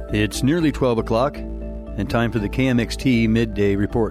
It's nearly 12 o'clock and time for the KMXT Midday Report.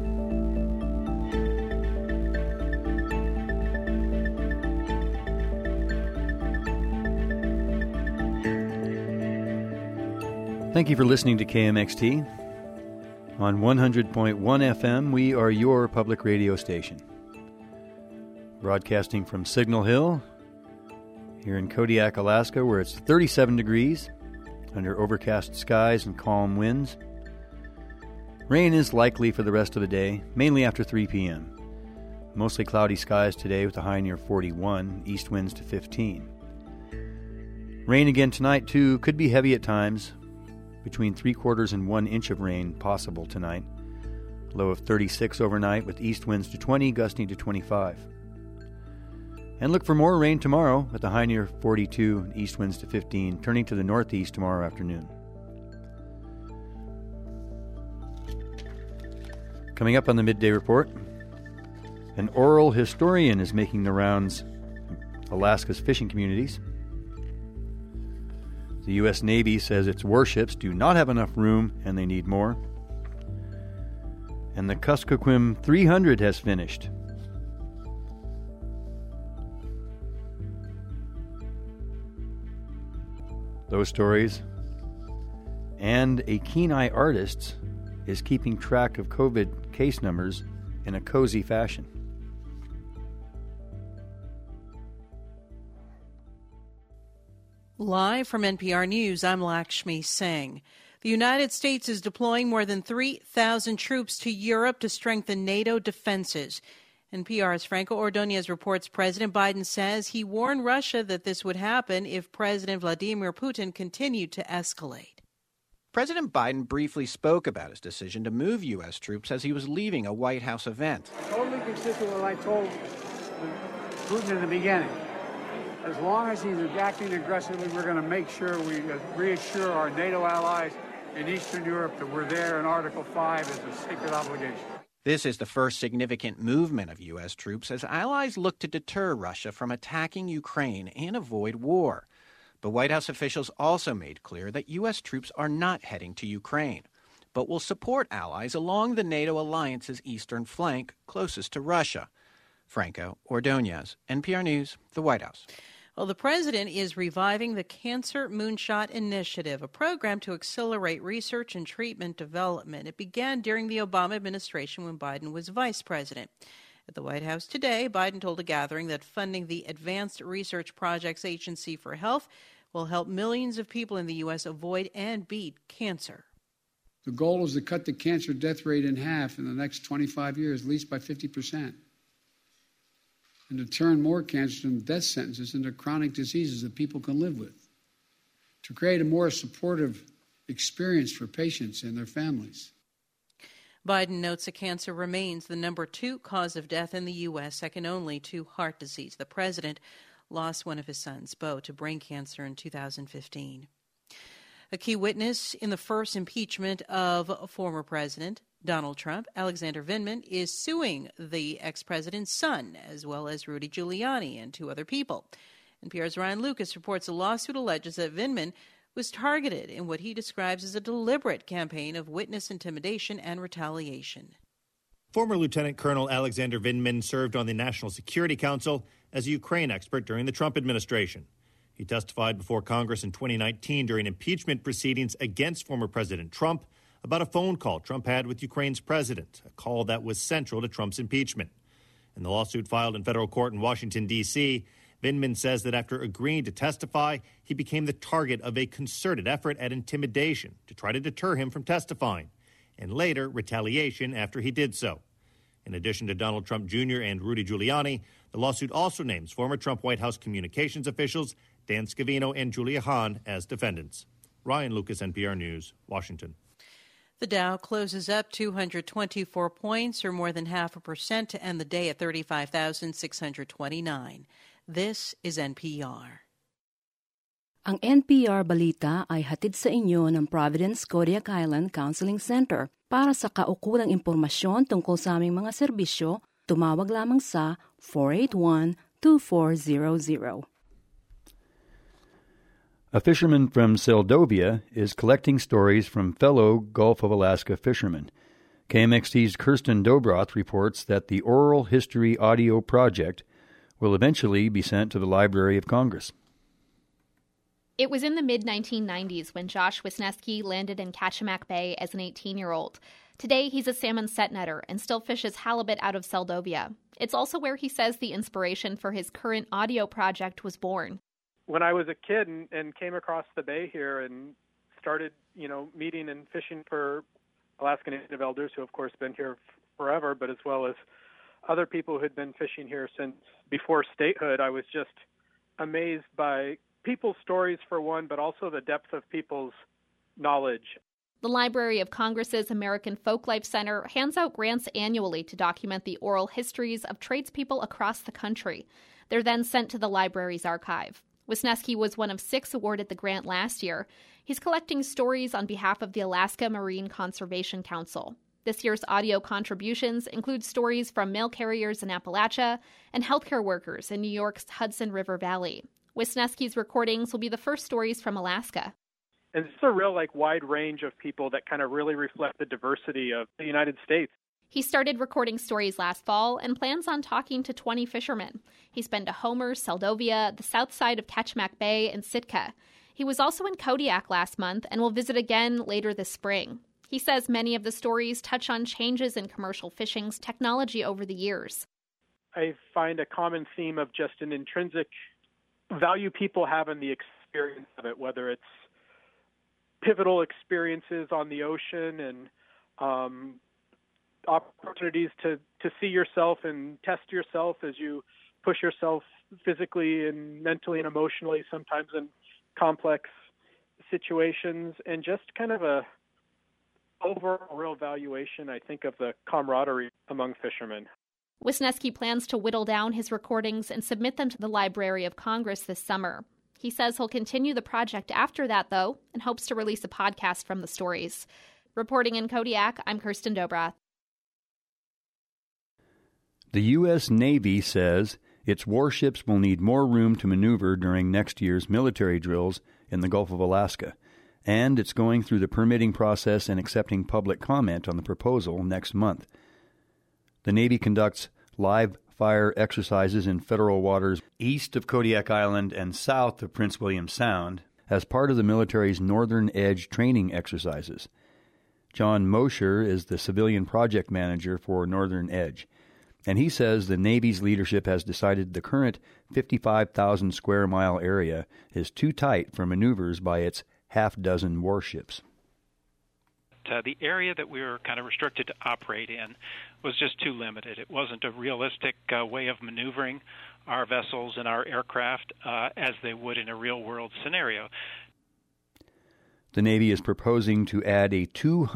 Thank you for listening to KMXT. On 100.1 FM, we are your public radio station. Broadcasting from Signal Hill, here in Kodiak, Alaska, where it's 37 degrees, under overcast skies and calm winds. Rain is likely for the rest of the day, mainly after 3 p.m. Mostly cloudy skies today with a high near 41, east winds to 15. Rain again tonight, too, could be heavy at times. Between 3/4 and 1 inch of rain possible tonight. Low of 36 overnight with east winds to 20, gusting to 25. And look for more rain tomorrow with a high near 42 and east winds to 15, turning to the northeast tomorrow afternoon. Coming up on the Midday Report, an oral historian is making the rounds of Alaska's fishing communities. The U.S. Navy says its warships do not have enough room and they need more. And the Kuskokwim 300 has finished. Those stories. And a keen-eye artist is keeping track of COVID case numbers in a cozy fashion. Live from NPR News, I'm Lakshmi Singh. The United States is deploying more than 3,000 troops to Europe to strengthen NATO defenses. NPR's Franco Ordonez reports President Biden says he warned Russia that this would happen if President Vladimir Putin continued to escalate. President Biden briefly spoke about his decision to move U.S. troops as he was leaving a White House event. Totally consistent with what I told Putin in the beginning. As long as he's acting aggressively, we're going to make sure we reassure our NATO allies in Eastern Europe that we're there, and Article 5 is a sacred obligation. This is the first significant movement of U.S. troops as allies look to deter Russia from attacking Ukraine and avoid war. But White House officials also made clear that U.S. troops are not heading to Ukraine, but will support allies along the NATO alliance's eastern flank closest to Russia. Franco Ordonez, NPR News, the White House. Well, the president is reviving the Cancer Moonshot Initiative, a program to accelerate research and treatment development. It began during the Obama administration when Biden was vice president. At the White House today, Biden told a gathering that funding the Advanced Research Projects Agency for Health will help millions of people in the U.S. avoid and beat cancer. The goal is to cut the cancer death rate in half in the next 25 years, at least by 50%. And to turn more cancers and death sentences into chronic diseases that people can live with. To create a more supportive experience for patients and their families. Biden notes that cancer remains the number 2 cause of death in the U.S., second only to heart disease. The president lost one of his sons, Beau, to brain cancer in 2015. A key witness in the first impeachment of former President Donald Trump, Alexander Vindman, is suing the ex-president's son, as well as Rudy Giuliani and 2 other people. NPR's Ryan Lucas reports the lawsuit alleges that Vindman was targeted in what he describes as a deliberate campaign of witness intimidation and retaliation. Former Lieutenant Colonel Alexander Vindman served on the National Security Council as a Ukraine expert during the Trump administration. He testified before Congress in 2019 during impeachment proceedings against former President Trump about a phone call Trump had with Ukraine's president, a call that was central to Trump's impeachment. In the lawsuit filed in federal court in Washington, D.C., Vindman says that after agreeing to testify, he became the target of a concerted effort at intimidation to try to deter him from testifying, and later retaliation after he did so. In addition to Donald Trump Jr. and Rudy Giuliani, the lawsuit also names former Trump White House communications officials Dan Scavino and Julia Hahn as defendants. Ryan Lucas, NPR News, Washington. The Dow closes up 224 points, or more than 0.5%, to end the day at 35,629. This is NPR. Ang NPR Balita ay hatid sa inyo ng Providence Kodiak Island Counseling Center. Para sa kaukulang impormasyon tungkol sa aming mga serbisyo, tumawag lamang sa 481-2400. A fisherman from Seldovia is collecting stories from fellow Gulf of Alaska fishermen. KMXT's Kirsten Dobroth reports that the Oral History Audio Project will eventually be sent to the Library of Congress. It was in the mid-1990s when Josh Wisniewski landed in Kachemak Bay as an 18-year-old. Today, he's a salmon set netter and still fishes halibut out of Seldovia. It's also where he says the inspiration for his current audio project was born. When I was a kid and came across the bay here and started, meeting and fishing for Alaska Native elders who, of course, been here forever, but as well as other people who had been fishing here since before statehood, I was just amazed by people's stories, for one, but also the depth of people's knowledge. The Library of Congress's American Folklife Center hands out grants annually to document the oral histories of tradespeople across the country. They're then sent to the library's archive. Wisniewski was one of 6 awarded the grant last year. He's collecting stories on behalf of the Alaska Marine Conservation Council. This year's audio contributions include stories from mail carriers in Appalachia and healthcare workers in New York's Hudson River Valley. Wisniewski's recordings will be the first stories from Alaska. And it's a real wide range of people that kind of really reflect the diversity of the United States. He started recording stories last fall and plans on talking to 20 fishermen. He's been to Homer, Seldovia, the south side of Kachemak Bay, and Sitka. He was also in Kodiak last month and will visit again later this spring. He says many of the stories touch on changes in commercial fishing's technology over the years. I find a common theme of just an intrinsic value people have in the experience of it, whether it's pivotal experiences on the ocean and opportunities to see yourself and test yourself as you push yourself physically and mentally and emotionally, sometimes in complex situations, and just kind of a overall real valuation, I think, of the camaraderie among fishermen. Wisniewski plans to whittle down his recordings and submit them to the Library of Congress this summer. He says he'll continue the project after that, though, and hopes to release a podcast from the stories. Reporting in Kodiak, I'm Kirsten Dobroth. The U.S. Navy says its warships will need more room to maneuver during next year's military drills in the Gulf of Alaska, and it's going through the permitting process and accepting public comment on the proposal next month. The Navy conducts live fire exercises in federal waters east of Kodiak Island and south of Prince William Sound as part of the military's Northern Edge training exercises. John Mosher is the civilian project manager for Northern Edge, and he says the Navy's leadership has decided the current 55,000 square mile area is too tight for maneuvers by its half-dozen warships. The area that we were kind of restricted to operate in was just too limited. It wasn't a realistic way of maneuvering our vessels and our aircraft as they would in a real-world scenario. The Navy is proposing to add a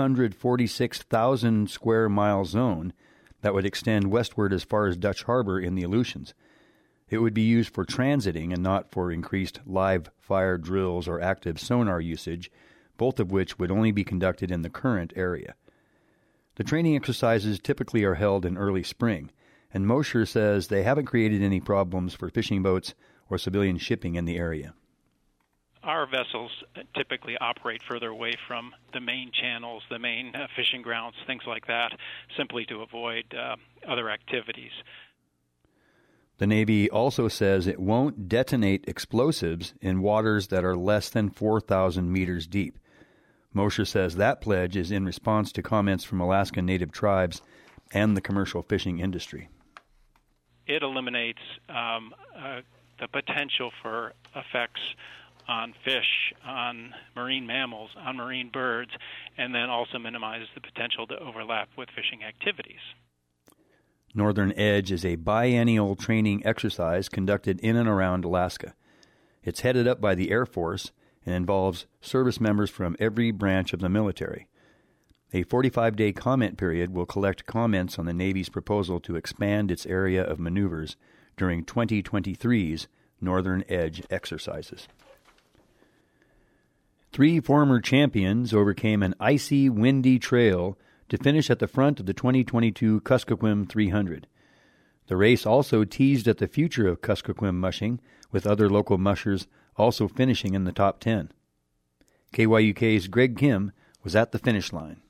246,000 square mile zone that would extend westward as far as Dutch Harbor in the Aleutians. It would be used for transiting and not for increased live fire drills or active sonar usage, both of which would only be conducted in the current area. The training exercises typically are held in early spring, and Mosher says they haven't created any problems for fishing boats or civilian shipping in the area. Our vessels typically operate further away from the main channels, the main fishing grounds, things like that, simply to avoid other activities. The Navy also says it won't detonate explosives in waters that are less than 4,000 meters deep. Mosher says that pledge is in response to comments from Alaska Native tribes and the commercial fishing industry. It eliminates the potential for effects on fish, on marine mammals, on marine birds, and then also minimizes the potential to overlap with fishing activities. Northern Edge is a biennial training exercise conducted in and around Alaska. It's headed up by the Air Force and involves service members from every branch of the military. A 45-day comment period will collect comments on the Navy's proposal to expand its area of maneuvers during 2023's Northern Edge exercises. 3 former champions overcame an icy, windy trail to finish at the front of the 2022 Kuskokwim 300. The race also teased at the future of Kuskokwim mushing, with other local mushers also finishing in the top 10. KYUK's Greg Kim was at the finish line.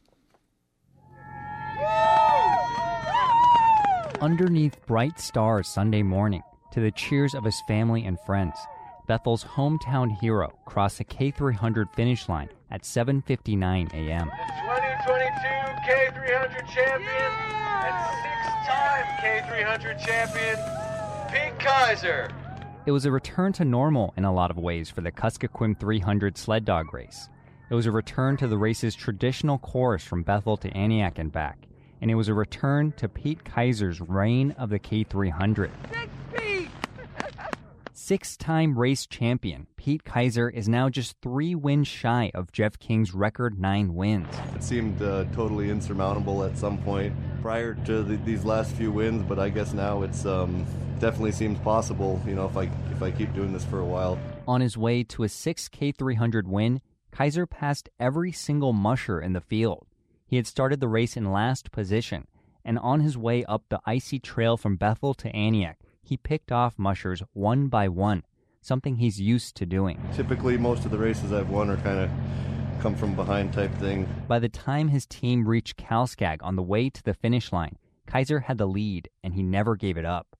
Underneath bright stars Sunday morning, to the cheers of his family and friends, Bethel's hometown hero crossed the K300 finish line at 7:59 a.m. The 2022 K300 champion and six-time K300 champion, Pete Kaiser. It was a return to normal in a lot of ways for the Kuskokwim 300 sled dog race. It was a return to the race's traditional course from Bethel to Aniak and back, and it was a return to Pete Kaiser's reign of the K300. Six-time race champion Pete Kaiser is now just 3 wins shy of Jeff King's record 9 wins. It seemed totally insurmountable at some point prior to these last few wins, but I guess now it's definitely seems possible, if I keep doing this for a while. On his way to a 6th K300 win, Kaiser passed every single musher in the field. He had started the race in last position, and on his way up the icy trail from Bethel to Aniak, he picked off mushers one by one, something he's used to doing. Typically, most of the races I've won are kind of come from behind type thing. By the time his team reached Kalskag on the way to the finish line, Kaiser had the lead, and he never gave it up.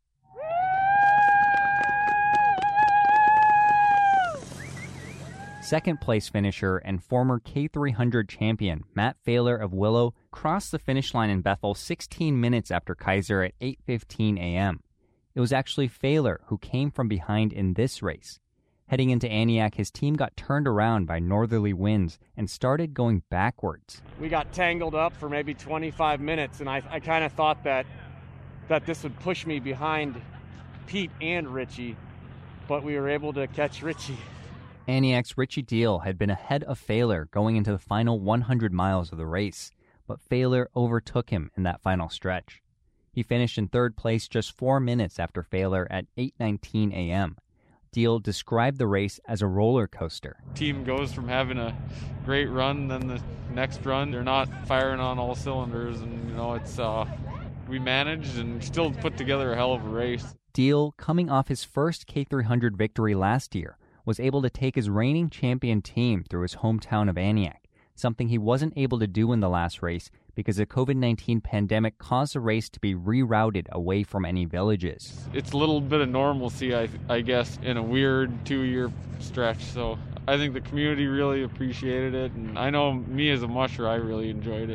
Second-place finisher and former K300 champion Matt Failer of Willow crossed the finish line in Bethel 16 minutes after Kaiser at 8:15 a.m. It was actually Failer who came from behind in this race. Heading into Aniak, his team got turned around by northerly winds and started going backwards. We got tangled up for maybe 25 minutes, and I kind of thought that this would push me behind Pete and Richie, but we were able to catch Richie. Aniak's Richie Deal had been ahead of Failer going into the final 100 miles of the race, but Failer overtook him in that final stretch. He finished in third place just 4 minutes after Failer at 8:19 a.m. Deal described the race as a roller coaster. Team goes from having a great run, then the next run, they're not firing on all cylinders, and it's we managed and still put together a hell of a race. Deal, coming off his first K300 victory last year, was able to take his reigning champion team through his hometown of Aniak, something he wasn't able to do in the last race because the COVID-19 pandemic caused the race to be rerouted away from any villages. It's a little bit of normalcy, I guess, in a weird 2-year stretch, so I think the community really appreciated it, and I know me as a musher, I really enjoyed it.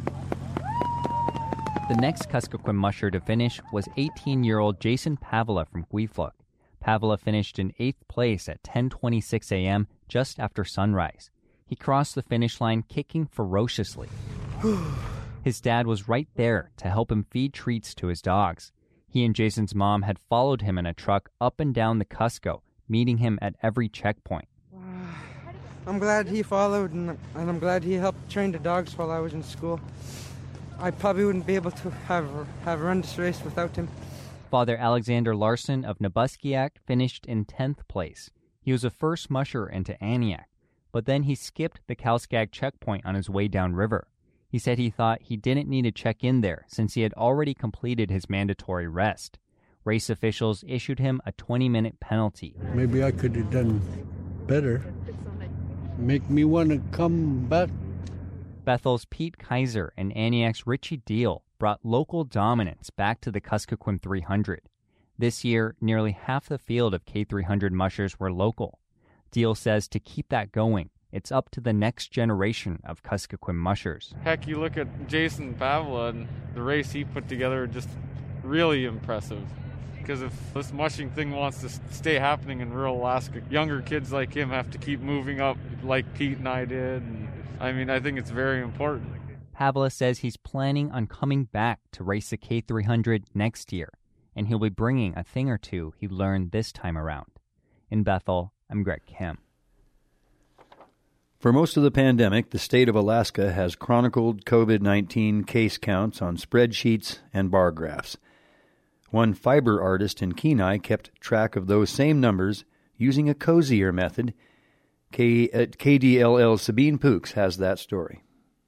The next Kuskokwim musher to finish was 18-year-old Jason Pavla from Huifluk. Pavla finished in 8th place at 10:26 a.m. just after sunrise. He crossed the finish line kicking ferociously. His dad was right there to help him feed treats to his dogs. He and Jason's mom had followed him in a truck up and down the Cusco, meeting him at every checkpoint. I'm glad he followed, and I'm glad he helped train the dogs while I was in school. I probably wouldn't be able to have run this race without him. Father Alexander Larson of Nabuskiak finished in 10th place. He was the first musher into Aniak, but then he skipped the Kalskag checkpoint on his way downriver. He said he thought he didn't need to check in there since he had already completed his mandatory rest. Race officials issued him a 20-minute penalty. Maybe I could have done better. Make me want to come back. Bethel's Pete Kaiser and Aniak's Richie Deal brought local dominance back to the Kuskokwim 300. This year, nearly half the field of K300 mushers were local. Deal says to keep that going, it's up to the next generation of Kuskokwim mushers. Heck, you look at Jason Pavla and the race he put together, just really impressive. Because if this mushing thing wants to stay happening in rural Alaska, younger kids like him have to keep moving up like Pete and I did. And, I think it's very important. Pavla says he's planning on coming back to race the K300 next year, and he'll be bringing a thing or two he learned this time around. In Bethel, I'm Greg Kim. For most of the pandemic, the state of Alaska has chronicled COVID-19 case counts on spreadsheets and bar graphs. One fiber artist in Kenai kept track of those same numbers using a cozier method. KDLL Sabine Pooks has that story.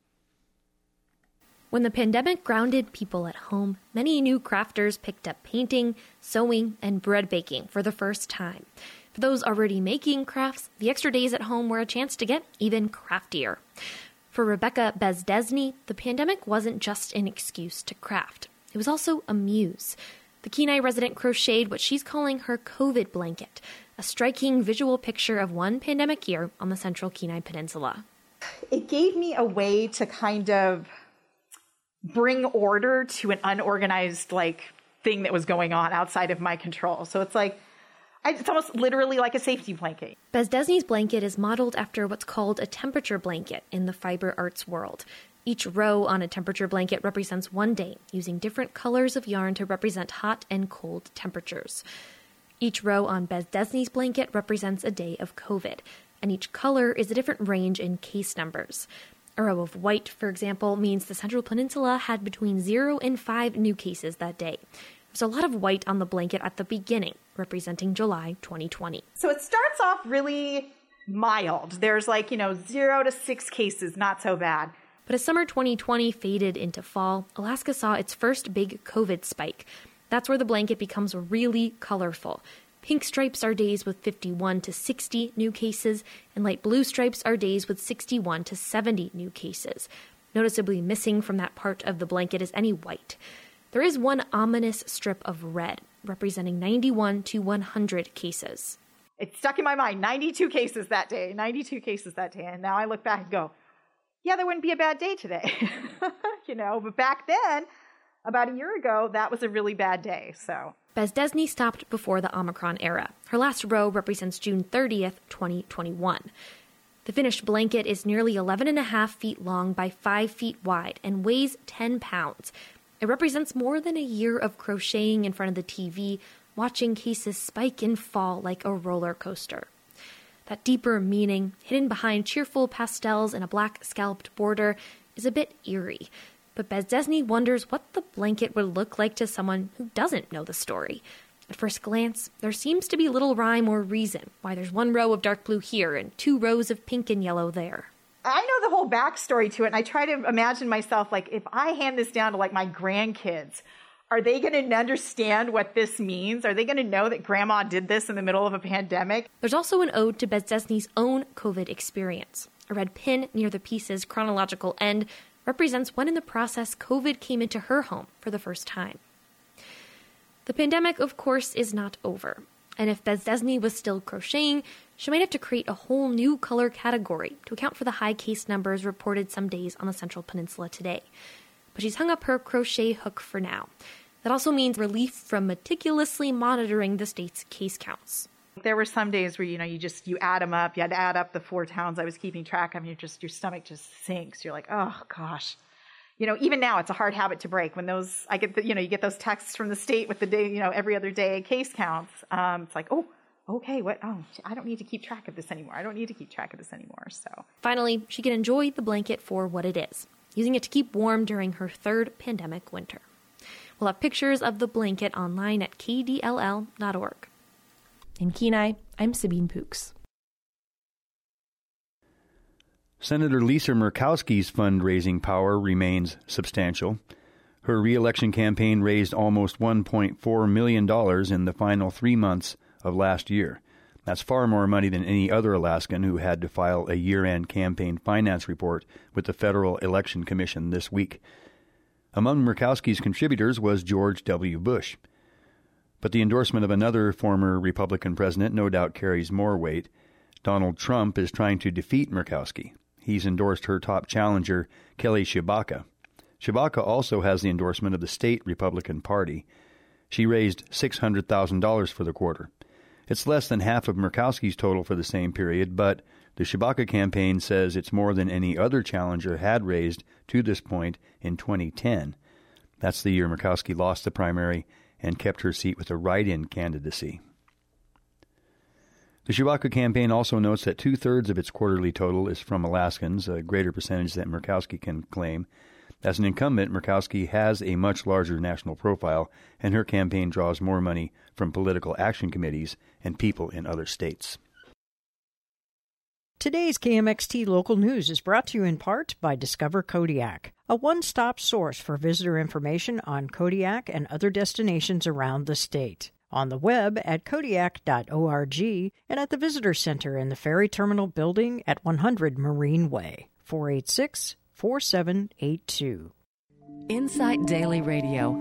When the pandemic grounded people at home, many new crafters picked up painting, sewing, and bread baking for the first time. For those already making crafts, the extra days at home were a chance to get even craftier. For Rebecca Bezdesny, the pandemic wasn't just an excuse to craft. It was also a muse. The Kenai resident crocheted what she's calling her COVID blanket, a striking visual picture of one pandemic year on the central Kenai Peninsula. It gave me a way to kind of bring order to an unorganized thing that was going on outside of my control. So it's it's almost literally like a safety blanket. Bezdesny's blanket is modeled after what's called a temperature blanket in the fiber arts world. Each row on a temperature blanket represents one day, using different colors of yarn to represent hot and cold temperatures. Each row on Bezdesny's blanket represents a day of COVID, and each color is a different range in case numbers. A row of white, for example, means the Central Peninsula had between 0 and 5 new cases that day. There's a lot of white on the blanket at the beginning, representing July 2020. So it starts off really mild. There's 0 to 6 cases, not so bad. But as summer 2020 faded into fall, Alaska saw its first big COVID spike. That's where the blanket becomes really colorful. Pink stripes are days with 51 to 60 new cases, and light blue stripes are days with 61 to 70 new cases. Noticeably missing from that part of the blanket is any white. There is one ominous strip of red, representing 91 to 100 cases. It stuck in my mind, 92 cases that day, and now I look back and go, yeah, there wouldn't be a bad day today. But back then, about a year ago, that was a really bad day, so. Bezdesny stopped before the Omicron era. Her last row represents June 30th, 2021. The finished blanket is nearly 11.5 feet long by 5 feet wide and weighs 10 pounds. It represents more than a year of crocheting in front of the TV, watching cases spike and fall like a roller coaster. That deeper meaning, hidden behind cheerful pastels and a black scalloped border, is a bit eerie. But Bezdesny wonders what the blanket would look like to someone who doesn't know the story. At first glance, there seems to be little rhyme or reason why there's one row of dark blue here and 2 rows of pink and yellow there. I know the whole backstory to it, and I try to imagine myself, if I hand this down to, my grandkids, are they going to understand what this means? Are they going to know that Grandma did this in the middle of a pandemic? There's also an ode to Bezdesny's own COVID experience. A red pin near the piece's chronological end represents when in the process COVID came into her home for the first time. The pandemic, of course, is not over. And if Bezdesny was still crocheting, she might have to create a whole new color category to account for the high case numbers reported some days on the Central Peninsula today. But she's hung up her crochet hook for now. That also means relief from meticulously monitoring the state's case counts. There were some days where, you add them up. You had to add up the 4 towns I was keeping track of. Your stomach just sinks. You're like, oh, gosh. Even now, it's a hard habit to break. When you get those texts from the state with the day, every other day case counts. It's like, oh, okay, what? Oh, I don't need to keep track of this anymore. So finally, she can enjoy the blanket for what it is, using it to keep warm during her 3rd pandemic winter. We'll have pictures of the blanket online at kdll.org. In Kenai, I'm Sabine Pooks. Senator Lisa Murkowski's fundraising power remains substantial. Her re-election campaign raised almost $1.4 million in the final 3 months of last year. That's far more money than any other Alaskan who had to file a year-end campaign finance report with the Federal Election Commission this week. Among Murkowski's contributors was George W. Bush. But the endorsement of another former Republican president no doubt carries more weight. Donald Trump is trying to defeat Murkowski. He's endorsed her top challenger, Kelly Tshibaka. Tshibaka also has the endorsement of the state Republican Party. She raised $600,000 for the quarter. It's less than half of Murkowski's total for the same period, but the Tshibaka campaign says it's more than any other challenger had raised to this point in 2010. That's the year Murkowski lost the primary and kept her seat with a write-in candidacy. The Tshibaka campaign also notes that 2/3 of its quarterly total is from Alaskans, a greater percentage than Murkowski can claim. As an incumbent, Murkowski has a much larger national profile, and her campaign draws more money from political action committees and people in other states. Today's KMXT Local News is brought to you in part by Discover Kodiak, a one-stop source for visitor information on Kodiak and other destinations around the state. On the web at Kodiak.org and at the Visitor Center in the Ferry Terminal Building at 100 Marine Way, 486-4782. Insight Daily Radio.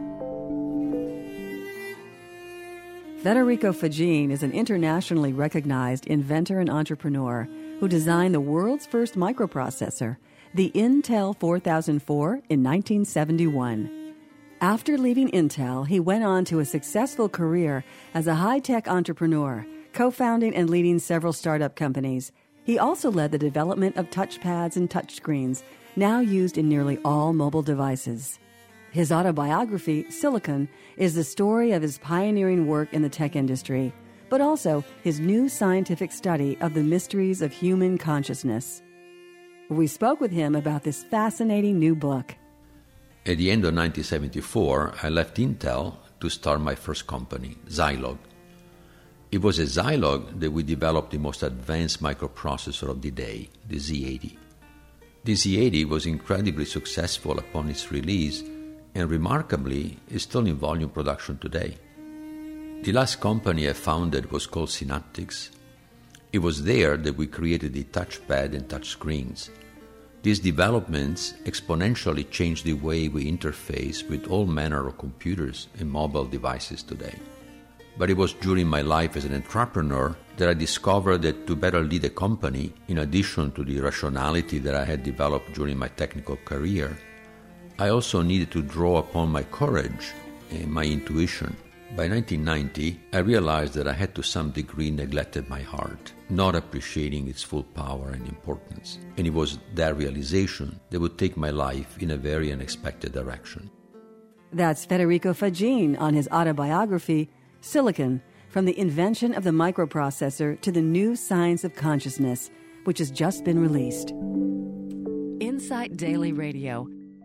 Federico Faggin is an internationally recognized inventor and entrepreneur who designed the world's first microprocessor, the Intel 4004, in 1971. After leaving Intel, he went on to a successful career as a high-tech entrepreneur, co-founding and leading several startup companies. He also led the development of touchpads and touchscreens, now used in nearly all mobile devices. His autobiography, Silicon, is the story of his pioneering work in the tech industry, but also his new scientific study of the mysteries of human consciousness. We spoke with him about this fascinating new book. At the end of 1974, I left Intel to start my first company, Zilog. It was at Zilog that we developed the most advanced microprocessor of the day, the Z80. The Z80 was incredibly successful upon its release and remarkably is still in volume production today. The last company I founded was called Synaptics. It was there that we created the touchpad and touchscreens. These developments exponentially changed the way we interface with all manner of computers and mobile devices today. But it was during my life as an entrepreneur that I discovered that to better lead a company, in addition to the rationality that I had developed during my technical career, I also needed to draw upon my courage and my intuition. By 1990, I realized that I had to some degree neglected my heart, not appreciating its full power and importance. And it was that realization that would take my life in a very unexpected direction. That's Federico Faggin on his autobiography, Silicon, From the Invention of the Microprocessor to the New Science of Consciousness, which has just been released. Insight Daily Radio.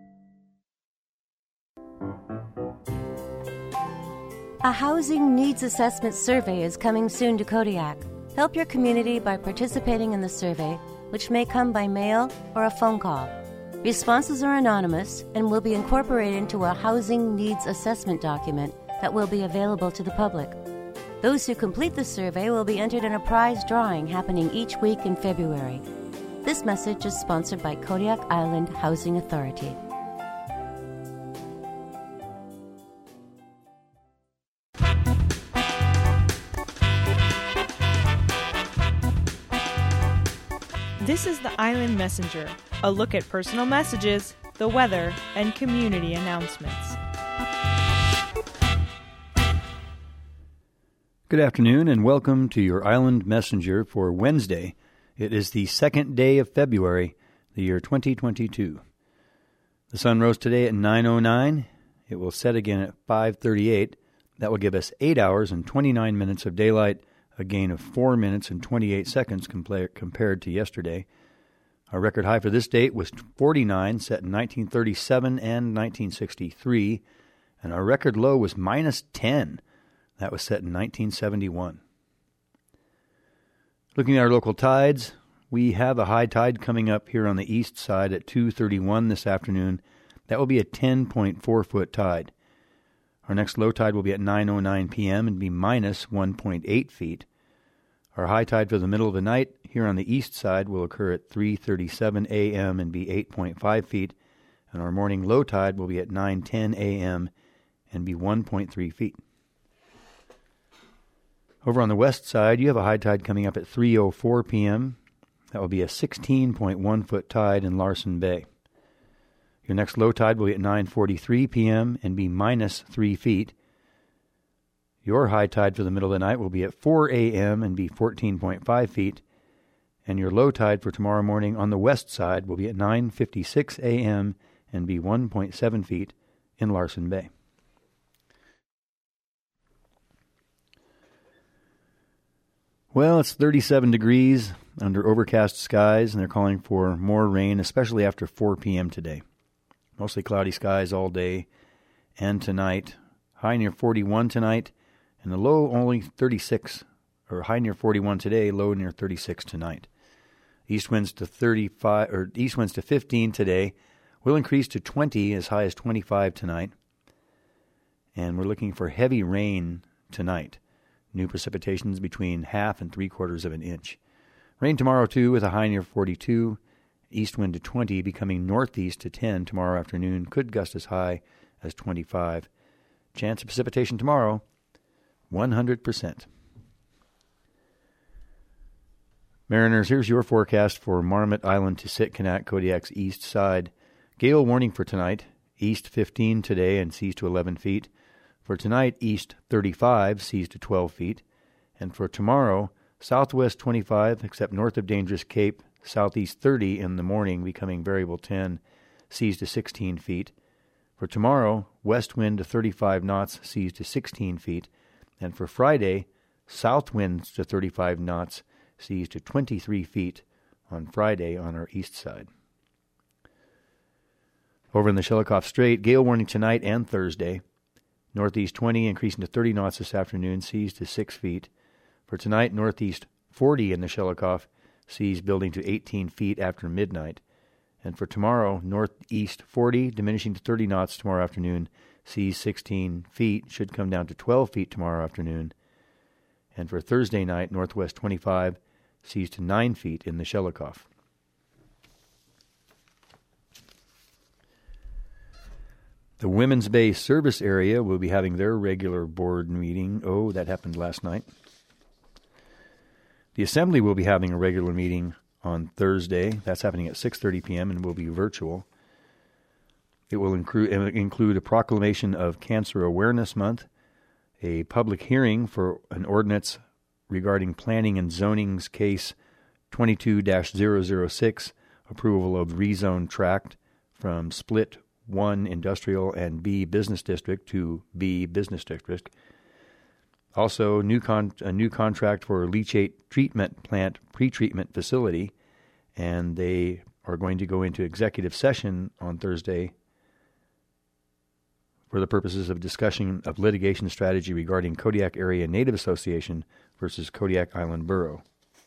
A housing needs assessment survey is coming soon to Kodiak. Help your community by participating in the survey, which may come by mail or a phone call. Responses are anonymous and will be incorporated into a housing needs assessment document that will be available to the public. Those who complete the survey will be entered in a prize drawing happening each week in February. This message is sponsored by Kodiak Island Housing Authority. This is the Island Messenger, a look at personal messages, the weather, and community announcements. Good afternoon and welcome to your Island Messenger for Wednesday. It is the second day of February, the year 2022. The sun rose today at 9:09. It will set again at 5:38. That will give us 8 hours and 29 minutes of daylight, a gain of 4 minutes and 28 seconds compared to yesterday. Our record high for this date was 49, set in 1937 and 1963, and our record low was minus 10. That was set in 1971. Looking at our local tides, we have a high tide coming up here on the east side at 2:31 this afternoon. That will be a 10.4-foot tide. Our next low tide will be at 9:09 p.m. and be minus 1.8 feet. Our high tide for the middle of the night here on the east side will occur at 3:37 a.m. and be 8.5 feet, and our morning low tide will be at 9:10 a.m. and be 1.3 feet. Over on the west side, you have a high tide coming up at 3:04 p.m. That will be a 16.1-foot tide in Larsen Bay. Your next low tide will be at 9:43 p.m. and be minus 3 feet. Your high tide for the middle of the night will be at 4 a.m. and be 14.5 feet. And your low tide for tomorrow morning on the west side will be at 9:56 a.m. and be 1.7 feet in Larsen Bay. Well, it's 37 degrees under overcast skies, and they're calling for more rain, especially after 4 p.m. today. Mostly cloudy skies all day and tonight. High near 41 tonight, and the low only 36, or high near 41 today, low near 36 tonight. East winds to 15 today. Will increase to 20, as high as 25 tonight. And we're looking for heavy rain tonight. New precipitations between 1/2 and 3/4 of an inch. Rain tomorrow, too, with a high near 42. East wind to 20, becoming northeast to 10 tomorrow afternoon. Could gust as high as 25. Chance of precipitation tomorrow, 100%. Mariners, here's your forecast for Marmot Island to Sitkinak, Kodiak's east side. Gale warning for tonight. East 15 today and seas to 11 feet. For tonight, east 35, seas to 12 feet. And for tomorrow, southwest 25, except north of Dangerous Cape, southeast 30 in the morning, becoming variable 10, seas to 16 feet. For tomorrow, west wind to 35 knots, seas to 16 feet. And for Friday, south winds to 35 knots, seas to 23 feet on Friday on our east side. Over in the Shelikof Strait, gale warning tonight and Thursday. Northeast 20, increasing to 30 knots this afternoon, seas to 6 feet. For tonight, northeast 40 in the Shelikof, seas building to 18 feet after midnight. And for tomorrow, northeast 40, diminishing to 30 knots tomorrow afternoon, seas 16 feet, should come down to 12 feet tomorrow afternoon. And for Thursday night, northwest 25, seas to 9 feet in the Shelikof. The Women's Bay Service Area will be having their regular board meeting. Oh, that happened last night. The Assembly will be having a regular meeting on Thursday. That's happening at 6:30 p.m. and will be virtual. It will include a proclamation of Cancer Awareness Month, a public hearing for an ordinance regarding planning and zoning's case 22-006, approval of rezone tract from Split 1 Industrial and B Business District to B Business District. Also, a new contract for a leachate treatment plant pretreatment facility, and they are going to go into executive session on Thursday for the purposes of discussion of litigation strategy regarding Kodiak Area Native Association versus Kodiak Island Borough.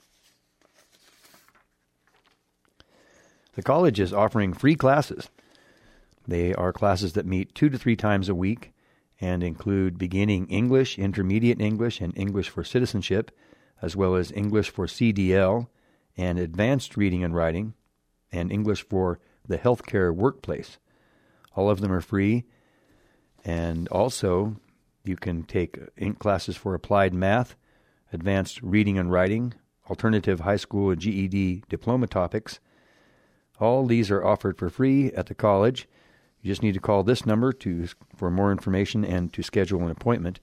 The college is offering free classes. They are classes that meet 2 to 3 times a week and include beginning English, intermediate English, and English for citizenship, as well as English for CDL and advanced reading and writing, and English for the healthcare workplace. All of them are free, and also you can take classes for applied math, advanced reading and writing, alternative high school and GED diploma topics. All these are offered for free at the college. You just need to call this number for more information and to schedule an appointment,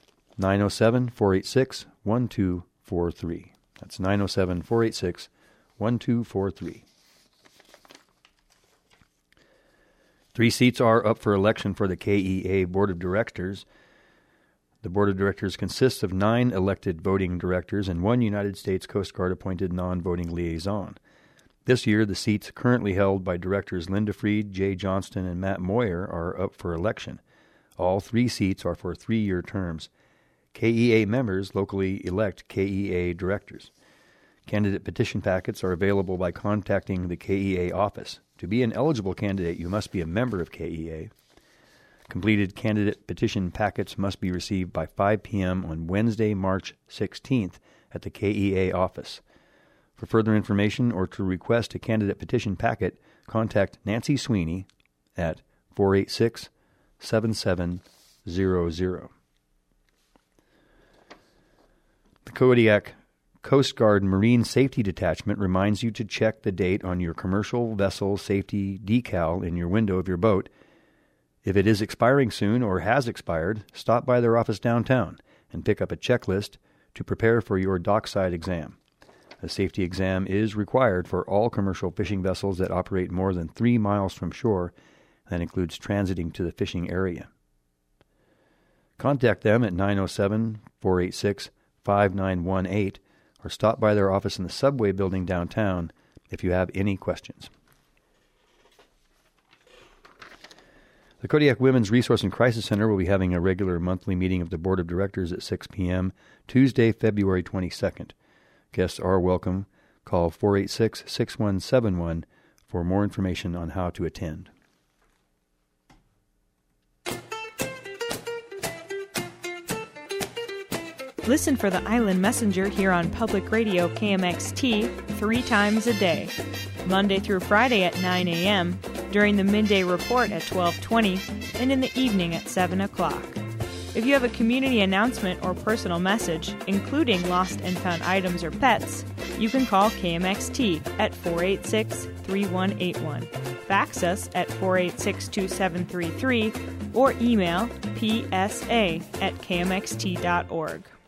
907-486-1243. That's 907-486-1243. 3 seats are up for election for the KEA Board of Directors. The Board of Directors consists of 9 elected voting directors and 1 United States Coast Guard appointed non-voting liaison. This year, the seats currently held by directors Linda Freed, Jay Johnston, and Matt Moyer are up for election. All 3 seats are for 3-year terms. KEA members locally elect KEA directors. Candidate petition packets are available by contacting the KEA office. To be an eligible candidate, you must be a member of KEA. Completed candidate petition packets must be received by 5 p.m. on Wednesday, March 16th at the KEA office. For further information or to request a candidate petition packet, contact Nancy Sweeney at 486-7700. The Kodiak Coast Guard Marine Safety Detachment reminds you to check the date on your commercial vessel safety decal in your window of your boat. If it is expiring soon or has expired, stop by their office downtown and pick up a checklist to prepare for your dockside exam. A safety exam is required for all commercial fishing vessels that operate more than 3 miles from shore. That includes transiting to the fishing area. Contact them at 907-486-5918 or stop by their office in the Subway building downtown if you have any questions. The Kodiak Women's Resource and Crisis Center will be having a regular monthly meeting of the Board of Directors at 6 p.m. Tuesday, February 22nd. Guests are welcome. Call 486-6171 for more information on how to attend. Listen for the Island Messenger here on Public Radio KMXT 3 times a day, Monday through Friday at 9 a.m., during the midday report at 12:20, and in the evening at 7 o'clock. If you have a community announcement or personal message, including lost and found items or pets, you can call KMXT at 486-3181, fax us at 486-2733, or email psa@kmxt.org.